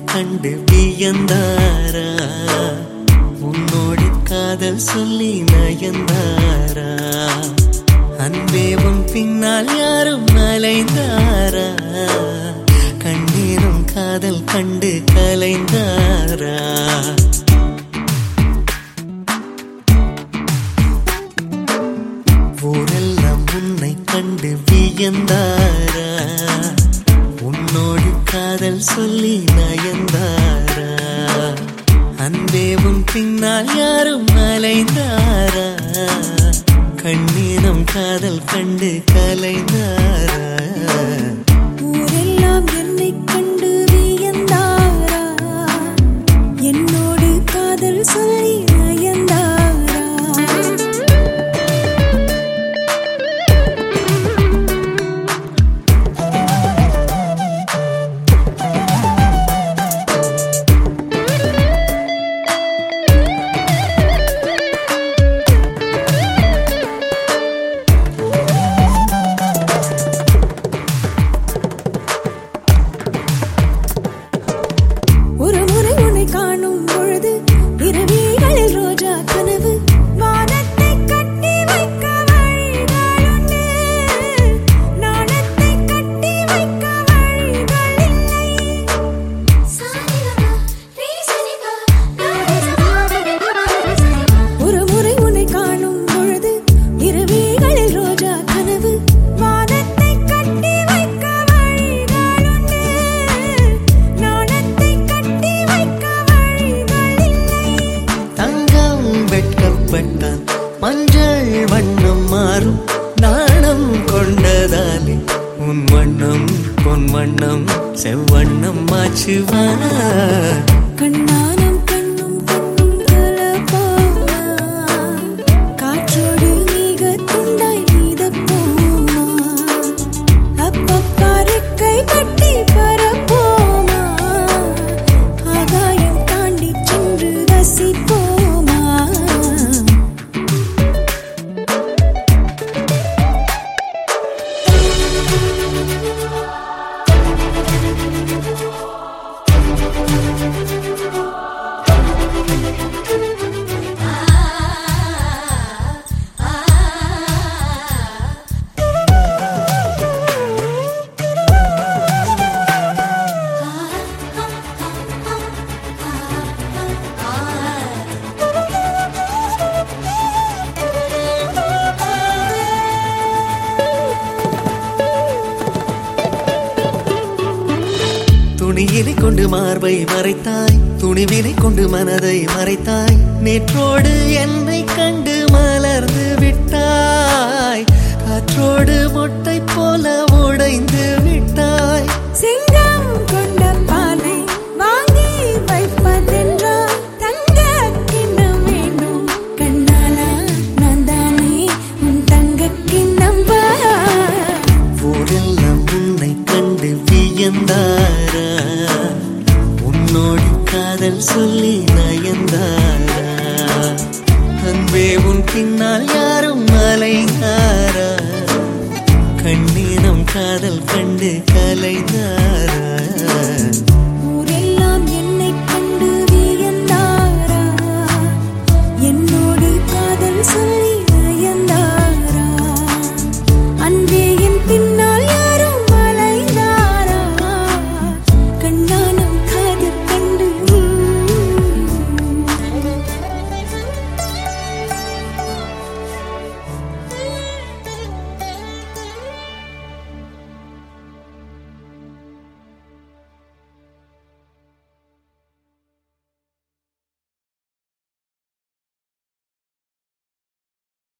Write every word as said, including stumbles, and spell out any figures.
கண்டு வியந்தாரா உன்னோடு காதல் சொல்லி நயந்தாரா அன்பே உன் பின்னால் யாரும் அலைந்தாரா கண்ணீரும் காதல் கண்டு கலைந்தாரா ஊரெல்லாம் உன்னை கண்டு வியந்தாரா உன்னோடு காதல் சொல்லி நயந்தாரா அன்பே உன் பின்னால் யாரும் அலைந்தாரா கண்ணீரும் காதல் கண்டு கலைந்தாரா ஊரெல்லாம் என்னை கண்டு வியந்தாரா என்னோடு காதல் சொல்லி நயந்தாரா காணும் பொழுது இரவிகளில் ரோஜா கனவு வானத்தை கட்டி வைக்க வழிகளுண்டு நாணத்தை கட்டி வைக்க வழிகள் இல்லை ஒரு முறை உன்னை காணும் பொழுது இரவிகளில் ரோஜா கனவு வானத்தை கட்டி வைக்க வழிகளுண்டு நாணத்தை கட்டி வைக்க வெட்கப்பட்டான் மஞ்சள் வண்ணம் மாறும் நாணம் கொண்டதாலே உன் வண்ணம் பொன் வண்ணம் செவ்வண்ணம் மாச்சுவா கண்ணானம் கண்ணும் கண்ணும் கலப்பாமா காற்றோடு நீக துண்டாய் நீதப்போமா அப்பப்பா ரெக்கை கட்டி பரப்போமா ஆகாயம் தாண்டி சென்று ரசிப்போம் துணியினை கொண்டு மார்பை மறைத்தாய் துணிவினை கொண்டு மனதை மறைத்தாய் நேற்றோடு என்னை கண்டு மலர்ந்து விட்டாய் காற்றோடு மொட்டை போல உடைந்து விட்டாய் சிங்கம் கொண்ட பாலை வாங்கி வைப்பதென்றால் தங்க கிண்ணம் வேண்டும் கண்ணாலா நான் தானே உன் தங்க கிண்ணம் ஊரெல்லாம் உன்னை கண்டு வியந்தாரா உன்னோடு காதல் சொல்லி நயந்தாரா அன்பே உன் பின்னால் யாரும் அலைந்தாரா கண்ணீரம் காதல் கண்டு கலைந்தாரா